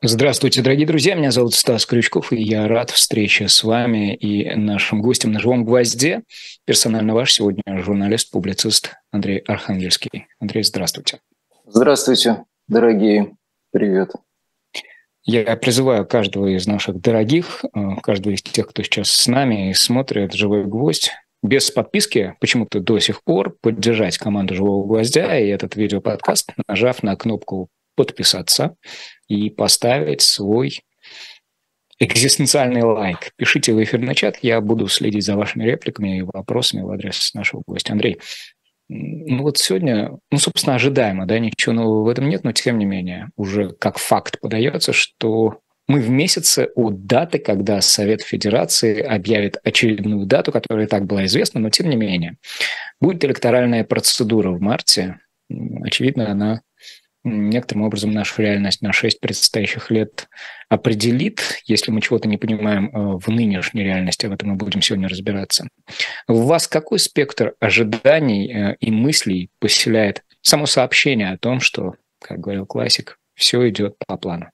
Здравствуйте, дорогие друзья. Меня зовут Стас Крючков, и я рад встрече с вами и нашим гостем на «Живом гвозде». Персонально ваш сегодня журналист-публицист Андрей Архангельский. Андрей, здравствуйте. Здравствуйте, дорогие. Привет. Я призываю каждого из наших дорогих, каждого из тех, кто сейчас с нами и смотрит «Живой гвоздь», без подписки почему-то до сих пор поддержать команду «Живого гвоздя» и этот видеоподкаст, нажав на кнопку «Подписаться» и поставить свой экзистенциальный лайк. Пишите в эфирный чат, я буду следить за вашими репликами и вопросами в адрес нашего гостя. Андрей, вот сегодня, собственно, ожидаемо, да, ничего нового в этом нет, но тем не менее, уже как факт подается, что мы в месяце от даты, когда Совет Федерации объявит очередную дату, которая и так была известна, но тем не менее. Будет электоральная процедура в марте. Очевидно, она некоторым образом нашу реальность на 6 предстоящих лет определит. Если мы чего-то не понимаем в нынешней реальности, об этом мы будем сегодня разбираться. В вас какой спектр ожиданий и мыслей поселяет само сообщение о том, что, как говорил классик, все идет по плану?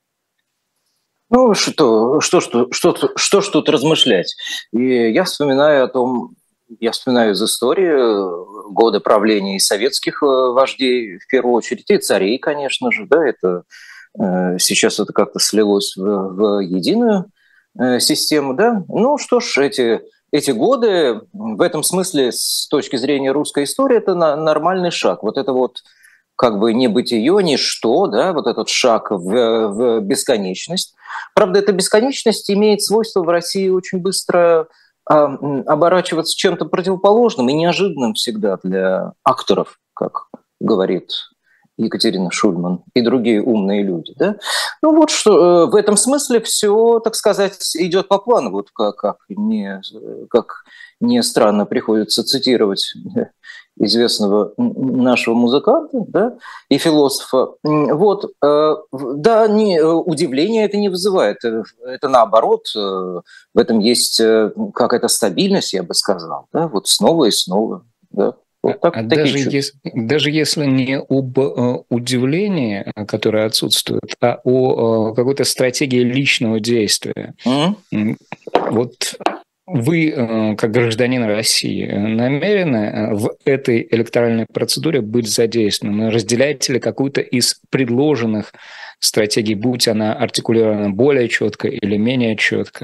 Ну, что ж тут размышлять? И я вспоминаю из истории годы правления и советских вождей, в первую очередь, и царей, конечно же, да, это сейчас это как-то слилось в единую систему, да. Ну, что ж, эти годы, в этом смысле, с точки зрения русской истории, это нормальный шаг. Вот это вот как бы небытие, ничто, да, вот этот шаг в бесконечность. Правда, эта бесконечность имеет свойство в России очень быстро оборачиваться чем-то противоположным и неожиданным всегда для акторов, как говорит Екатерина Шульман и другие умные люди. Да? Ну вот что в этом смысле все, так сказать, идет по плану. Вот как не странно приходится цитировать известного нашего музыканта, да, и философа. Вот, да, удивления это не вызывает. Это наоборот, в этом есть какая-то стабильность, я бы сказал. Да, вот снова и снова. Да. Вот так, даже если не об удивлении, которое отсутствует, а о какой-то стратегии личного действия. Вот вы, как гражданин России, намерены в этой электоральной процедуре быть задействованным? Разделяете ли какую-то из предложенных стратегий, будь она артикулирована более четко или менее четко?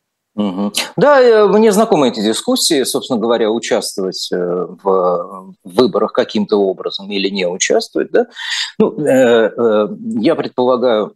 Да, мне знакомы эти дискуссии, собственно говоря, участвовать в выборах каким-то образом или не участвовать. Да? Ну, я предполагаю,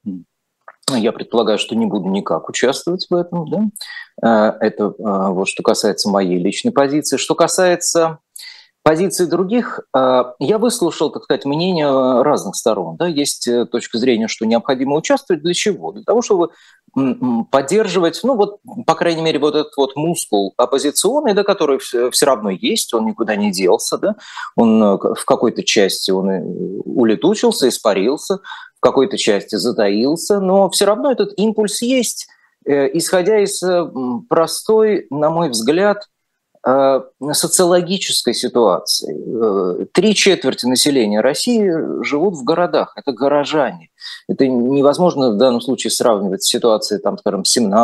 что не буду никак участвовать в этом. Да? Это вот что касается моей личной позиции. Что касается позиции других, я выслушал, так сказать, мнения разных сторон. Да? Есть точка зрения, что необходимо участвовать. Для чего? Для того, чтобы поддерживать, ну вот, по крайней мере, вот этот вот мускул оппозиционный, да, который все равно есть, он никуда не делся, да? Он в какой-то части он улетучился, испарился, в какой-то части затаился, но все равно этот импульс есть, исходя из простой, на мой взгляд, социологической ситуации. 3/4 населения России живут в городах, это горожане. Это невозможно в данном случае сравнивать с ситуацией, там, скажем,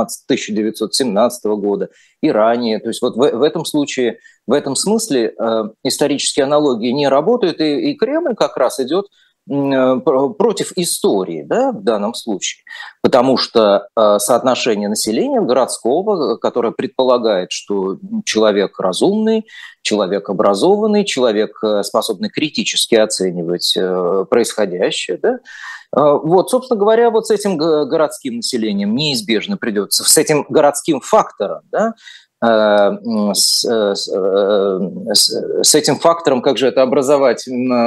1917 года и ранее. То есть вот в этом случае, в этом смысле исторические аналогии не работают, и Кремль как раз идет против истории, да, в данном случае, потому что соотношение населения городского, которое предполагает, что человек разумный, человек образованный, человек, способный критически оценивать происходящее, да, вот, собственно говоря, вот с этим городским населением неизбежно придется, с этим городским фактором, да, с этим фактором, как же это образовать,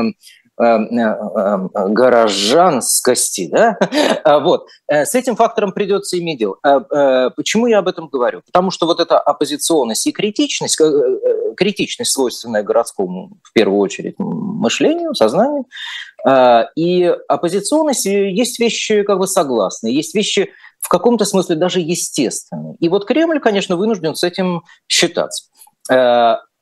горожанскости, да? Вот. С этим фактором придется иметь дело. Почему я об этом говорю? Потому что вот эта оппозиционность и критичность, свойственная городскому, в первую очередь, мышлению, сознанию, и оппозиционность, есть вещи как бы согласные, есть вещи в каком-то смысле даже естественные. И вот Кремль, конечно, вынужден с этим считаться.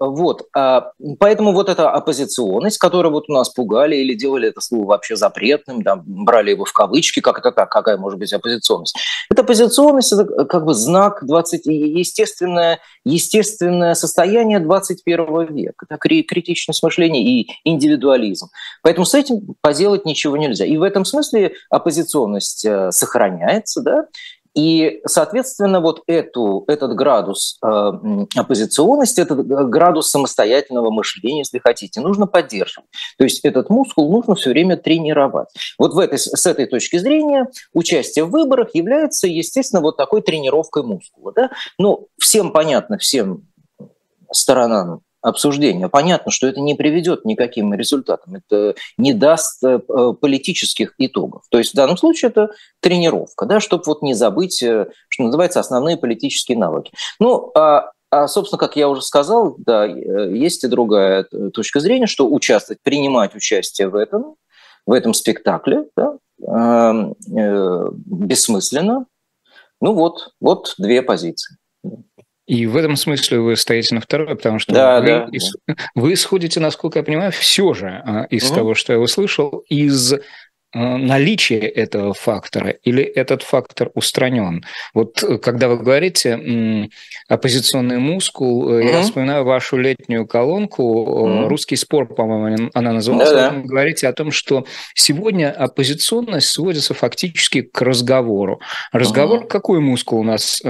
Поэтому вот эта оппозиционность, которую вот у нас пугали или делали это слово вообще запретным, да, брали его в кавычки, как это так, какая может быть оппозиционность? Эта оппозиционность – это как бы знак естественное состояние 21 века. Это критичность мышления и индивидуализм. Поэтому с этим поделать ничего нельзя. И в этом смысле оппозиционность сохраняется, да, и, соответственно, вот этот градус оппозиционности, этот градус самостоятельного мышления, если хотите, нужно поддерживать. То есть этот мускул нужно все время тренировать. Вот с этой точки зрения участие в выборах является, естественно, вот такой тренировкой мускула. Да? Ну, всем понятно, всем сторонам обсуждения. Понятно, что это не приведет к никаким результатам, это не даст политических итогов. То есть в данном случае это тренировка, да, чтобы вот не забыть, что называется, основные политические навыки. Ну, собственно, как я уже сказал, да, есть и другая точка зрения, что принимать участие в этом спектакле, да, бессмысленно. Ну вот две позиции. И в этом смысле вы стоите на второй, потому что вы исходите, насколько я понимаю, все же из того, что я услышал, из наличие этого фактора или этот фактор устранен? Вот когда вы говорите оппозиционный мускул, я вспоминаю вашу летнюю колонку «Русский спор», по-моему, она называлась. Вы говорите о том, что сегодня оппозиционность сводится фактически к разговору. Разговор какой мускул у нас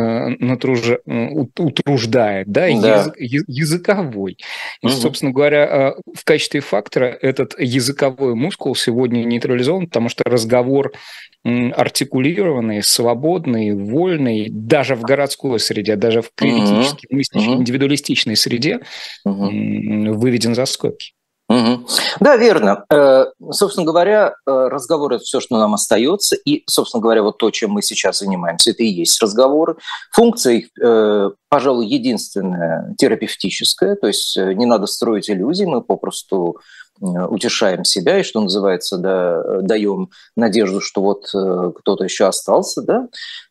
утруждает? Да? Языковой. И, собственно говоря, в качестве фактора этот языковой мускул сегодня нейтрализован, потому что разговор артикулированный, свободный, вольный, даже в городской среде, даже в критически мыслящей, индивидуалистичной среде выведен за скобки. Да, верно. Собственно говоря, разговор – это все, что нам остается. И, собственно говоря, вот то, чем мы сейчас занимаемся, это и есть разговоры. Функция их, пожалуй, единственная – терапевтическая. То есть не надо строить иллюзий, мы попросту утешаем себя и, что называется, даем надежду, что вот кто-то еще остался, да.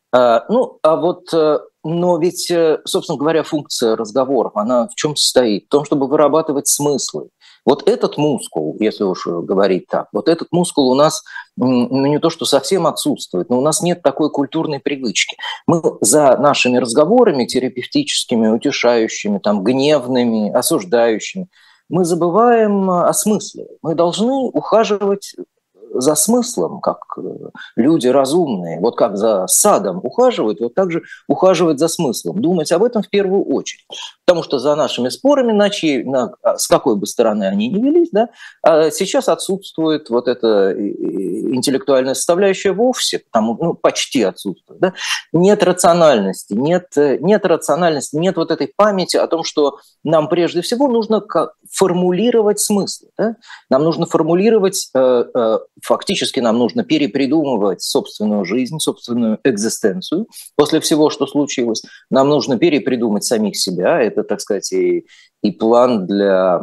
Но ведь, собственно говоря, функция разговоров, она в чем состоит? В том, чтобы вырабатывать смыслы. Вот этот мускул, если уж говорить так, вот этот мускул у нас, не то что совсем отсутствует, но у нас нет такой культурной привычки. Мы за нашими разговорами терапевтическими, утешающими, там, гневными, осуждающими, мы забываем о смысле. Мы должны ухаживать за смыслом, как люди разумные, вот как за садом ухаживают, вот так же ухаживать за смыслом, думать об этом в первую очередь. Потому что за нашими спорами, с какой бы стороны они ни велись, да, сейчас отсутствует вот эта интеллектуальная составляющая вовсе, почти отсутствует. Да? Нет рациональности, нет вот этой памяти о том, что нам прежде всего нужно формулировать смыслы. Да? Нам нужно формулировать, фактически нам нужно перепридумывать собственную жизнь, собственную экзистенцию. После всего, что случилось, нам нужно перепридумать самих себя. Это, так сказать, и план для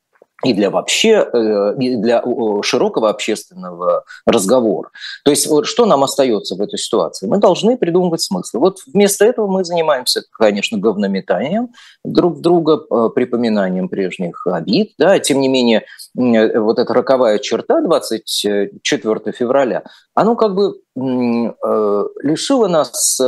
широкого общественного разговора. То есть вот что нам остается в этой ситуации? Мы должны придумывать смыслы. Вот вместо этого мы занимаемся, конечно, говнометанием друг друга, припоминанием прежних обид. Да? Тем не менее, вот эта роковая черта 24 февраля, она как бы лишила нас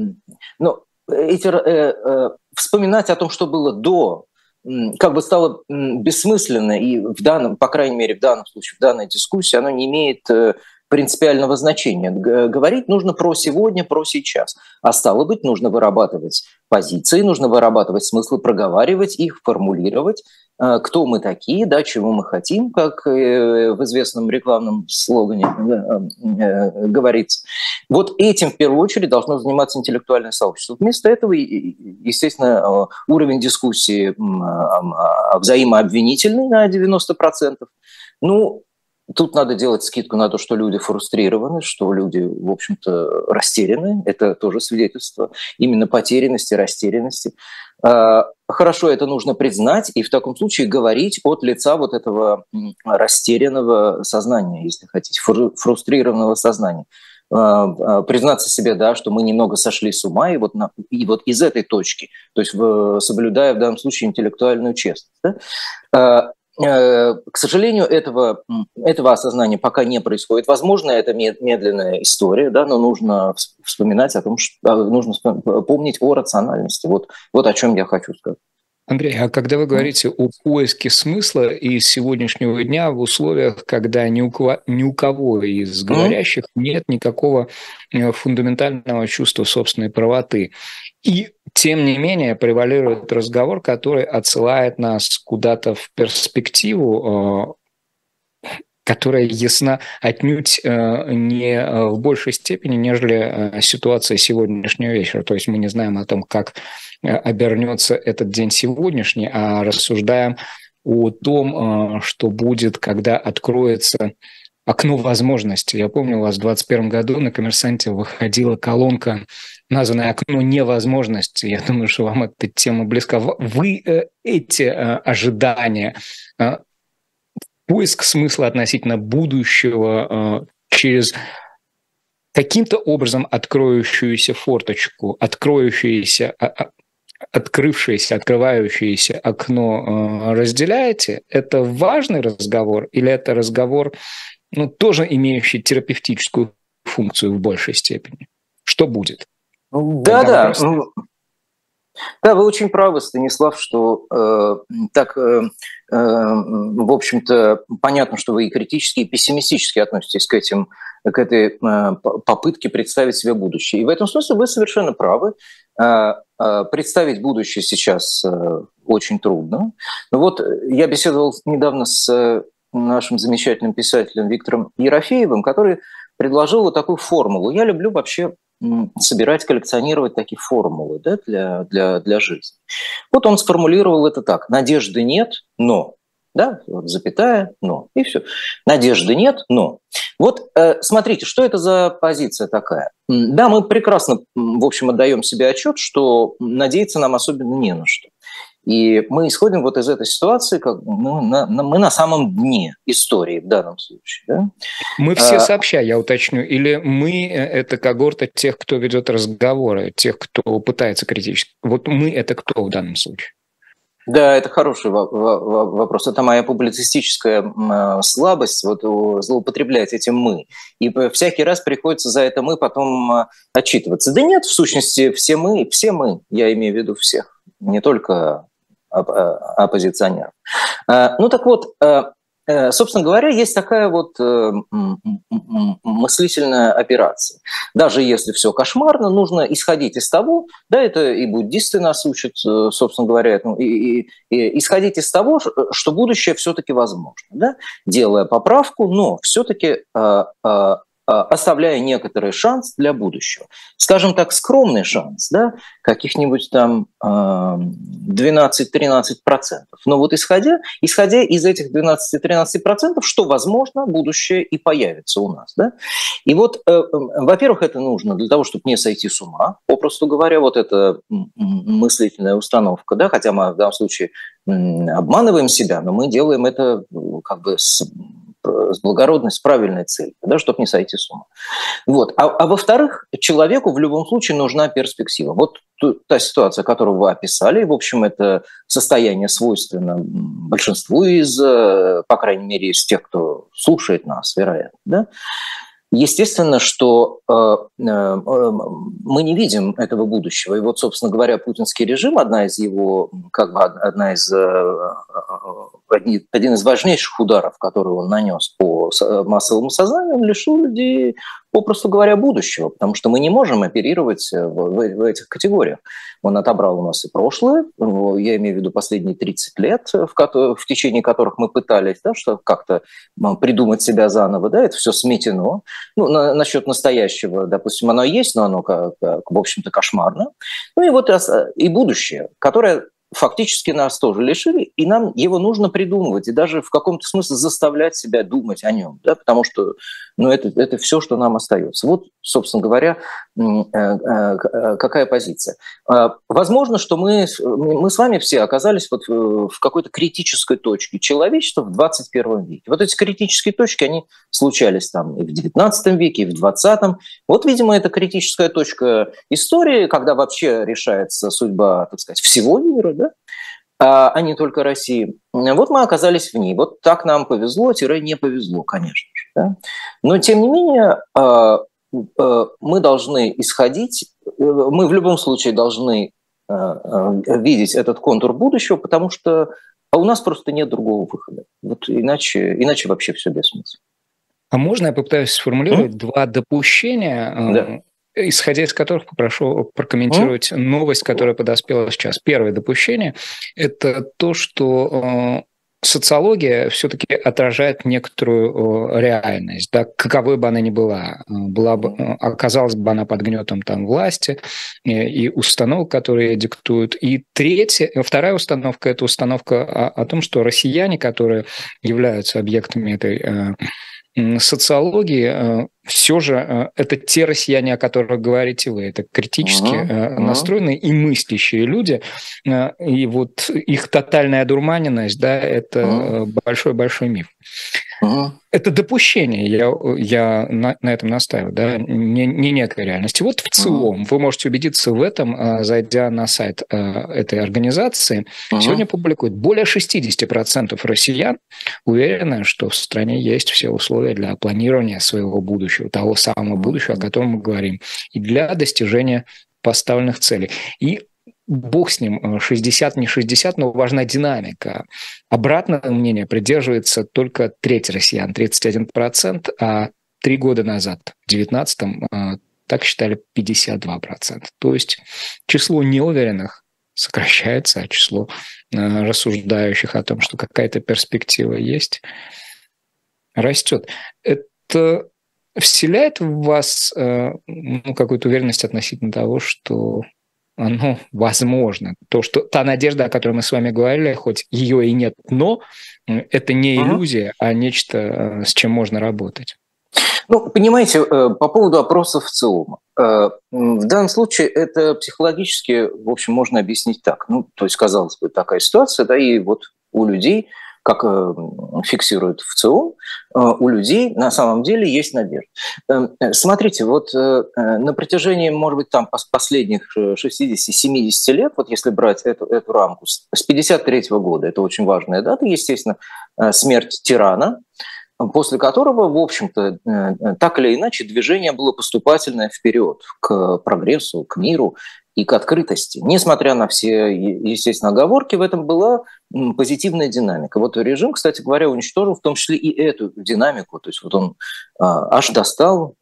вспоминать о том, что было до, как бы стало бессмысленно, и по крайней мере, в данном случае, в данной дискуссии, оно не имеет принципиального значения. Говорить нужно про сегодня, про сейчас. А стало быть, нужно вырабатывать позиции, нужно вырабатывать смыслы, проговаривать их, формулировать, кто мы такие, да, чего мы хотим, как в известном рекламном слогане говорится. Вот этим в первую очередь должно заниматься интеллектуальное сообщество. Вместо этого, естественно, уровень дискуссии взаимообвинительный на 90%. Тут надо делать скидку на то, что люди фрустрированы, что люди, в общем-то, растеряны. Это тоже свидетельство именно потерянности, растерянности. Хорошо, это нужно признать, и в таком случае говорить от лица вот этого растерянного сознания, если хотите, фрустрированного сознания. признаться себе, да, что мы немного сошли с ума, и вот из этой точки, то есть соблюдая в данном случае интеллектуальную честность, да, к сожалению, этого осознания пока не происходит. Возможно, это медленная история, да, но нужно вспоминать о том, что нужно помнить о рациональности. Вот о чем я хочу сказать. Андрей, а когда вы говорите о поиске смысла из сегодняшнего дня в условиях, когда ни у кого из говорящих нет никакого фундаментального чувства собственной правоты, и тем не менее превалирует разговор, который отсылает нас куда-то в перспективу, которая ясна отнюдь не в большей степени, нежели ситуация сегодняшнего вечера. То есть мы не знаем о том, как обернется этот день сегодняшний, а рассуждаем о том, что будет, когда откроется окно возможностей. Я помню, у вас в 2021 году на «Коммерсанте» выходила колонка, названная «Окно невозможностей». Я думаю, что вам эта тема близка. Вы эти ожидания, поиск смысла относительно будущего через каким-то образом откроющуюся форточку, открывающееся окно разделяете? Это важный разговор или это разговор, тоже имеющий терапевтическую функцию в большей степени? Что будет? Да. Да, вы очень правы, Станислав, что в общем-то, понятно, что вы и критически, и пессимистически относитесь к этой попытке представить себе будущее. И в этом смысле вы совершенно правы. Представить будущее сейчас очень трудно. Но вот я беседовал недавно с нашим замечательным писателем Виктором Ерофеевым, который предложил вот такую формулу. Я люблю вообще собирать, коллекционировать такие формулы, да, для жизни. Вот он сформулировал это так. Надежды нет, но. Да, вот запятая, но. И все. Надежды нет, но. Вот смотрите, что это за позиция такая? Да, мы прекрасно, в общем, отдаем себе отчет, что надеяться нам особенно не на что. И мы исходим вот из этой ситуации, как мы на самом дне истории в данном случае. Да? Мы все сообща, я уточню, или мы – это когорта тех, кто ведет разговоры, тех, кто пытается критически. Вот мы – это кто в данном случае? Да, это хороший вопрос. Это моя публицистическая слабость, вот злоупотреблять этим «мы». И всякий раз приходится за это «мы» потом отчитываться. Да нет, в сущности, все мы, я имею в виду всех, не только оппозиционеров. Ну так вот, собственно говоря, есть такая вот мыслительная операция. Даже если все кошмарно, нужно исходить из того, да, это и буддисты нас учат, собственно говоря, и исходить из того, что будущее все-таки возможно, да, делая поправку, но все-таки оставляя некоторый шанс для будущего. Скажем так, скромный шанс, да, каких-нибудь там 12-13%. Но вот исходя из этих 12-13%, что, возможно, будущее и появится у нас. Да? И вот, во-первых, это нужно для того, чтобы не сойти с ума, попросту говоря, вот эта мыслительная установка, да, хотя мы в данном случае обманываем себя, но мы делаем это как бы с благородной, с правильной целью, да, чтобы не сойти с ума. Вот. А во-вторых, человеку в любом случае нужна перспектива. Вот та ситуация, которую вы описали, в общем, это состояние свойственно большинству из, по крайней мере, из тех, кто слушает нас, вероятно, да? Естественно, что мы не видим этого будущего. И вот, собственно говоря, путинский режим, один из важнейших ударов, который он нанес по массовому сознанию, он лишил людей, попросту говоря, будущего, потому что мы не можем оперировать в этих категориях. Он отобрал у нас и прошлое, я имею в виду последние 30 лет, в течение которых мы пытались, да, что как-то придумать себя заново, да, это все сметено. Ну, насчет настоящего, допустим, оно есть, но оно, в общем-то, кошмарно. Ну и вот и будущее, которое фактически нас тоже лишили, и нам его нужно придумывать, и даже в каком-то смысле заставлять себя думать о нем, да, потому что это все, что нам остается. Вот, собственно говоря, какая позиция. Возможно, что мы с вами все оказались вот в какой-то критической точке человечества в 21 веке. Вот эти критические точки, они случались там и в 19 веке, и в 20. Вот, видимо, это критическая точка истории, когда вообще решается судьба, так сказать, всего мира, да, а не только России. Вот мы оказались в ней. Вот так нам повезло-не повезло, конечно же. Да? Но, тем не менее, мы должны исходить, мы в любом случае должны видеть этот контур будущего, потому что у нас просто нет другого выхода. Вот иначе вообще все бессмысленно. А можно я попытаюсь сформулировать два допущения, Да. исходя из которых попрошу прокомментировать новость, которая подоспела сейчас. Первое допущение – это то, что социология все-таки отражает некоторую реальность, да, каковой бы она ни была, оказалась бы она под гнетом там власти и установок, которые диктуют. И вторая установка – это установка о том, что россияне, которые являются объектами этой социологии, все же это те россияне, о которых говорите вы, это критически настроенные и мыслящие люди, и вот их тотальная одурманенность, да, это большой-большой миф. Это допущение, я на этом настаиваю, да, не некой реальности. Вот в целом вы можете убедиться в этом, зайдя на сайт этой организации. Сегодня публикуют более 60% россиян уверены, что в стране есть все условия для планирования своего будущего, того самого будущего, о котором мы говорим, и для достижения поставленных целей. И бог с ним, 60, не 60, но важна динамика. Обратное мнение придерживается только треть россиян, 31%, а 3 года назад, в 2019-м, так считали 52%. То есть число неуверенных сокращается, а число рассуждающих о том, что какая-то перспектива есть, растет. Это вселяет в вас какую-то уверенность относительно того, что возможно. Та надежда, о которой мы с вами говорили, хоть ее и нет, но это не иллюзия, а нечто, с чем можно работать. Понимаете, по поводу опросов в ЦИОМа. В данном случае это психологически, в общем, можно объяснить так. То есть, казалось бы, такая ситуация, да, и вот у людей, как фиксируют в ЦИОМ, у людей на самом деле есть надежда. Смотрите, вот на протяжении, может быть, там последних 60-70 лет, вот если брать эту рамку, с 1953 года, это очень важная дата, естественно, смерть тирана, после которого, в общем-то, так или иначе, движение было поступательное вперед к прогрессу, к миру и к открытости. Несмотря на все, естественно, оговорки, в этом была позитивная динамика. Вот режим, кстати говоря, уничтожил в том числе и эту динамику. То есть вот он аж достал,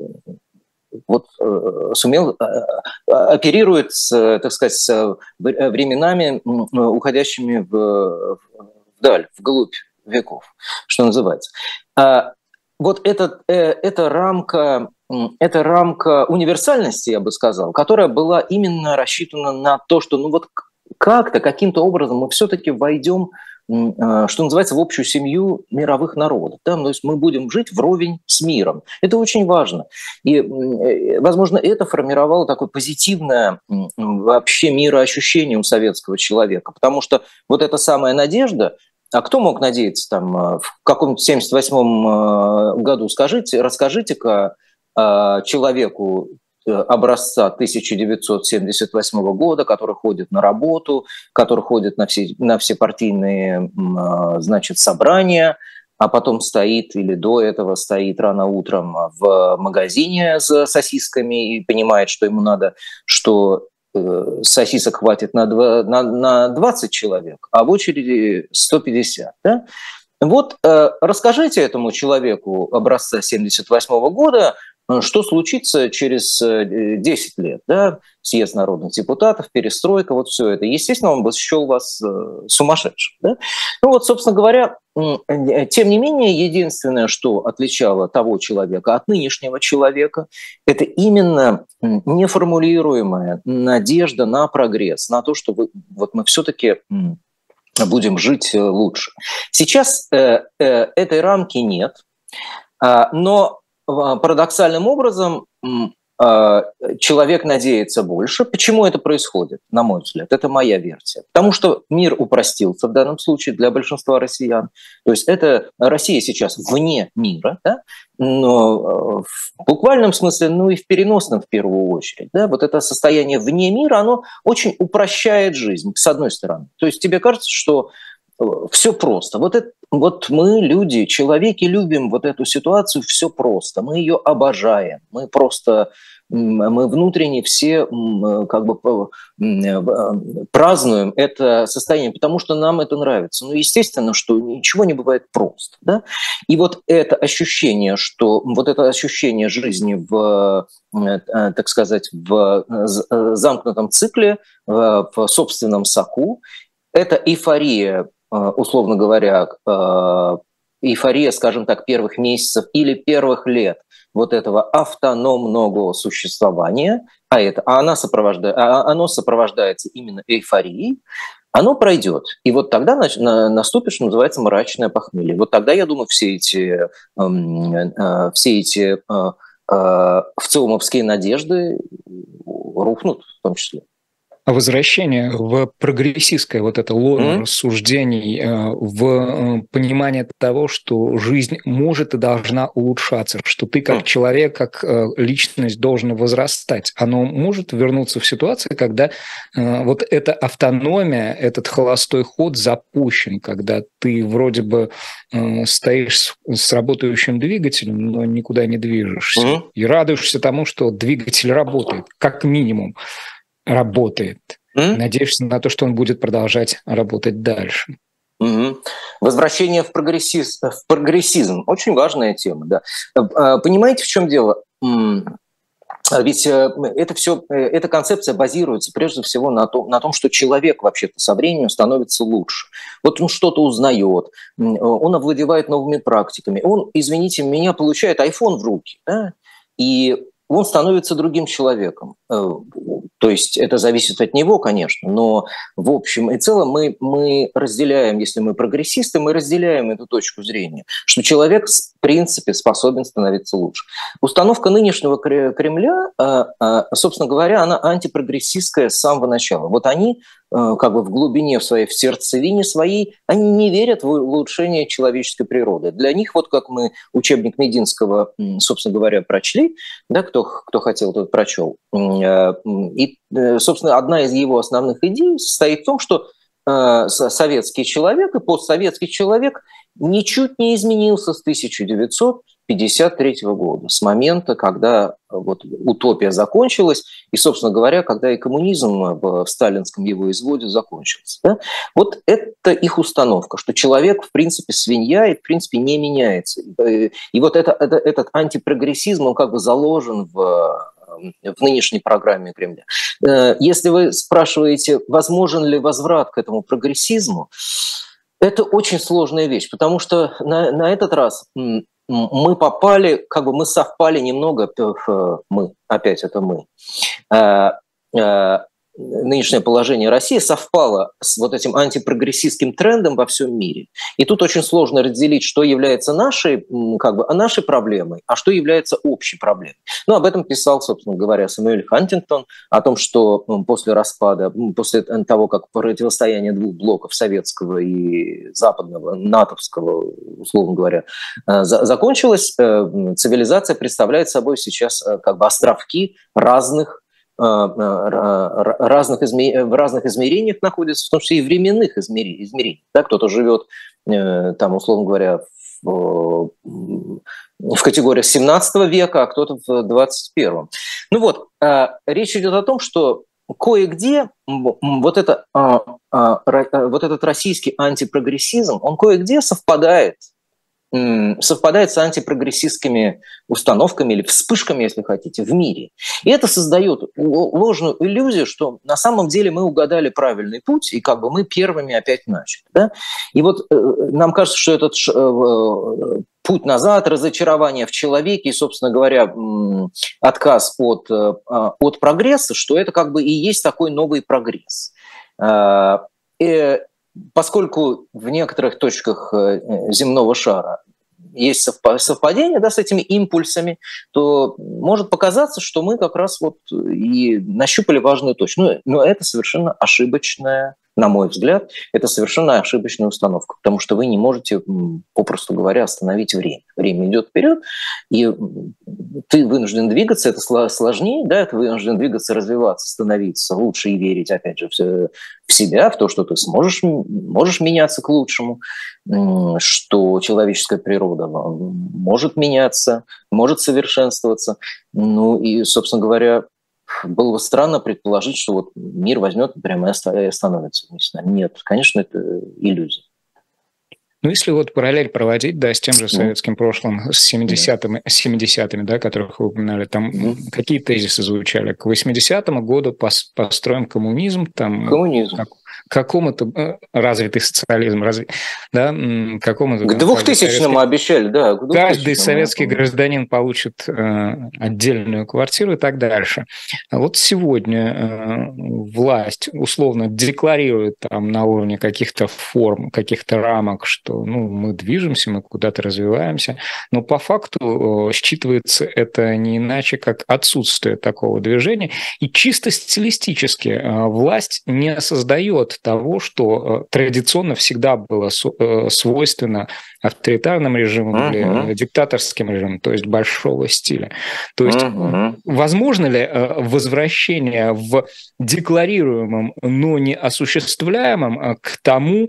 сумел, оперирует, так сказать, с временами, уходящими вдаль, вглубь веков, что называется. Вот эта рамка универсальности, я бы сказал, которая была именно рассчитана на то, что каким-то образом мы все-таки войдем, что называется, в общую семью мировых народов. Да? То есть мы будем жить вровень с миром. Это очень важно. И, возможно, это формировало такое позитивное вообще мироощущение у советского человека, потому что вот эта самая надежда. А кто мог надеяться там в каком-то 78-м году? Расскажите-ка человеку образца 1978 года, который ходит на работу, который ходит на все партийные, значит, собрания, а потом стоит или до этого стоит рано утром в магазине с сосисками и понимает, что ему надо, что сосисок хватит на 20 человек, а в очереди 150. Да? Вот расскажите этому человеку образца 1978 года, что случится через 10 лет, да, съезд народных депутатов, перестройка, вот все это. Естественно, он бы счел вас сумасшедшим. Да? Ну вот, собственно говоря, тем не менее, единственное, что отличало того человека от нынешнего человека, это именно неформулируемая надежда на прогресс, на то, что вот мы все-таки будем жить лучше. Сейчас этой рамки нет, но парадоксальным образом человек надеется больше. Почему это происходит, на мой взгляд? Это моя версия. Потому что мир упростился в данном случае для большинства россиян. То есть это Россия сейчас вне мира, да? Но в буквальном смысле, ну и в переносном в первую очередь. Да? Вот это состояние вне мира, оно очень упрощает жизнь, с одной стороны. То есть тебе кажется, что все просто. Вот мы, люди, человеки, любим вот эту ситуацию, все просто. Мы ее обожаем. Мы внутренне все как бы празднуем это состояние, потому что нам это нравится. Ну, естественно, что ничего не бывает просто. Да? И вот это ощущение, жизни так сказать, в замкнутом цикле, в собственном соку, это эйфория, условно говоря, эйфория, скажем так, первых месяцев или первых лет вот этого автономного существования, оно сопровождается именно эйфорией, оно пройдет. И вот тогда наступит, что называется, мрачное похмелье. Вот тогда, я думаю, все эти вцеумовские надежды рухнут в том числе. Возвращение в прогрессистское вот это лоно рассуждений, в понимание того, что жизнь может и должна улучшаться, что ты как человек, как личность должен возрастать. Оно может вернуться в ситуацию, когда вот эта автономия, этот холостой ход запущен, когда ты вроде бы стоишь с работающим двигателем, но никуда не движешься. И радуешься тому, что двигатель работает, как минимум. Работает. Надеешься на то, что он будет продолжать работать дальше. Возвращение в прогрессизм. Очень важная тема. Да. Понимаете, в чем дело? Ведь эта концепция базируется прежде всего на том, что человек вообще-то со временем становится лучше. Вот он что-то узнает, он овладевает новыми практиками, он, извините меня, получает iPhone в руки, да? И он становится другим человеком. То есть это зависит от него, конечно, но в общем и целом мы разделяем, если мы прогрессисты, мы разделяем эту точку зрения, что человек в принципе способен становиться лучше. Установка нынешнего Кремля, собственно говоря, она антипрогрессистская с самого начала. Вот они как бы в глубине своей, в сердцевине своей, они не верят в улучшение человеческой природы. Для них, вот как мы учебник Мединского, собственно говоря, прочли, да, кто хотел, тот прочел. И, собственно, одна из его основных идей состоит в том, что советский человек и постсоветский человек ничуть не изменился с 1953 года, с момента, когда вот утопия закончилась, и, собственно говоря, когда и коммунизм в сталинском его изводе закончился. Да? Вот это их установка, что человек, в принципе, свинья и, в принципе, не меняется. И вот этот антипрогрессизм, он как бы заложен в нынешней программе Кремля. Если вы спрашиваете, возможен ли возврат к этому прогрессизму, это очень сложная вещь, потому что на этот раз мы попали, как бы мы совпали немного, опять это мы, нынешнее положение России совпало с вот этим антипрогрессистским трендом во всем мире. И тут очень сложно разделить, что является нашей проблемой, а что является общей проблемой. Ну, об этом писал, собственно говоря, Сэмюэль Хантингтон, о том, что после того, как противостояние двух блоков, советского и западного, натовского, условно говоря, закончилось, цивилизация представляет собой сейчас как бы островки в разных измерениях находятся, в том числе и временных измерений. Да, кто-то живет, там, условно говоря, в категориях 17 века, а кто-то в 21-м. Ну вот, речь идет о том, что кое-где вот этот российский антипрогрессизм, он кое-где совпадает совпадает с антипрогрессистскими установками или вспышками, если хотите, в мире. И это создает ложную иллюзию, что на самом деле мы угадали правильный путь, и как бы мы первыми опять начали. Да? И вот нам кажется, что этот путь назад, разочарование в человеке и, собственно говоря, отказ от прогресса, что это как бы и есть такой новый прогресс. Поскольку в некоторых точках земного шара есть совпадение, да, с этими импульсами, то может показаться, что мы как раз вот и нащупали важную точку. Но это совершенно ошибочная, на мой взгляд, это совершенно ошибочная установка, потому что вы не можете, попросту говоря, остановить время. Время идет вперед, и ты вынужден двигаться, это сложнее, да, ты вынужден двигаться, развиваться, становиться лучше и верить, опять же, в себя, в то, что ты можешь меняться к лучшему, что человеческая природа может меняться, может совершенствоваться. Ну и, собственно говоря, было бы странно предположить, что вот мир возьмет прямо и остановится вместе с нами. Нет, конечно, это иллюзия. Ну, если вот параллель проводить, да, с тем же советским прошлым, с 70-ми, да, которых вы упоминали, там какие тезисы звучали? К 80-му году построим коммунизм, там, какому-то развитый социализм, да, какому-то... К 2000-му обещали, да. Каждый советский гражданин получит отдельную квартиру и так дальше. А вот сегодня власть условно декларирует там на уровне каких-то форм, каких-то рамок, что мы движемся, мы куда-то развиваемся, но по факту считывается это не иначе, как отсутствие такого движения. И чисто стилистически власть не создает того, что традиционно всегда было свойственно авторитарным режимам или диктаторским режимам, то есть большого стиля. То есть возможно ли возвращение в декларируемом, но не осуществляемом к тому,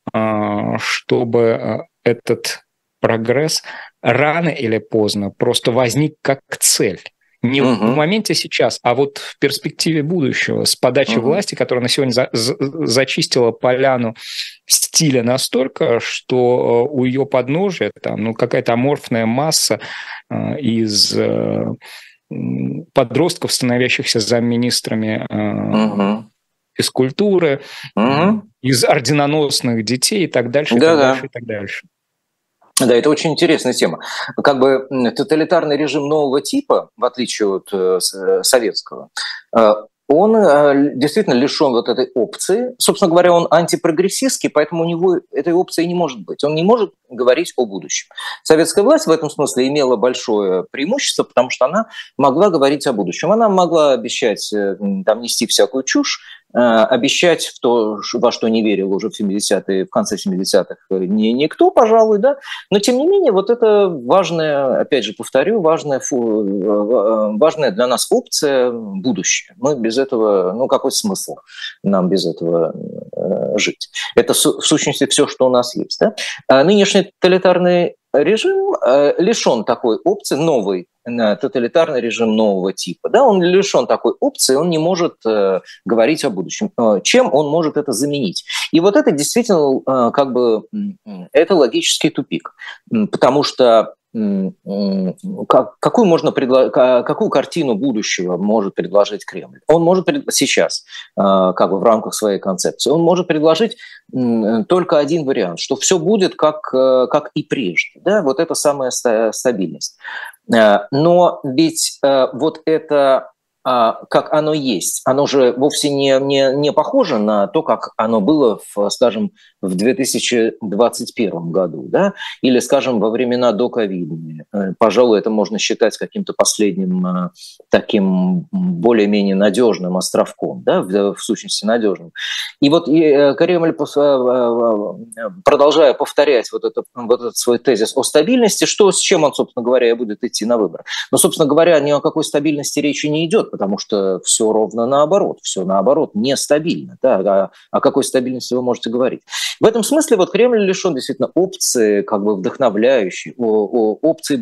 чтобы этот прогресс рано или поздно просто возник как цель? Не в моменте сейчас, а вот в перспективе будущего, с подачи власти, которая на сегодня зачистила поляну стиля настолько, что у ее подножия там, какая-то аморфная масса из подростков, становящихся замминистрами физкультуры, из орденоносных детей и так дальше, и так дальше, и так дальше. Да, это очень интересная тема. Как бы тоталитарный режим нового типа, в отличие от советского, он действительно лишен вот этой опции. Собственно говоря, он антипрогрессистский, поэтому у него этой опции не может быть. Он не может говорить о будущем. Советская власть в этом смысле имела большое преимущество, потому что она могла говорить о будущем. Она могла обещать, там, нести всякую чушь, обещать в то, во что не верил уже в 70-е, в конце 70-х никто, пожалуй, да. Но, тем не менее, вот это важная, опять же, повторю, важная для нас опция будущее. Мы без этого, какой смысл нам без этого жить? Это, в сущности, все, что у нас есть, да. Нынешний тоталитарный режим лишен такой опции, новый тоталитарный режим нового типа. Да, он лишен такой опции, он не может говорить о будущем. Чем он может это заменить? И вот это действительно это логический тупик. Потому что какую картину будущего может предложить Кремль? Он может сейчас, в рамках своей концепции, он может предложить только один вариант, что все будет как и прежде. Да? Вот это самая стабильность. Но ведь вот это, как оно есть, оно же вовсе не похоже на то, как оно было, скажем, в 2021 году, да? Или, скажем, во времена доковидные. Пожалуй, это можно считать каким-то последним таким более-менее надежным островком, да? В сущности, надежным. И вот Кремль, продолжая повторять вот этот свой тезис о стабильности, с чем он, собственно говоря, и будет идти на выборы. Но, собственно говоря, ни о какой стабильности речи не идет, потому что все ровно наоборот, нестабильно. Да? О какой стабильности вы можете говорить? В этом смысле вот Кремль лишен действительно опции, вдохновляющей, опции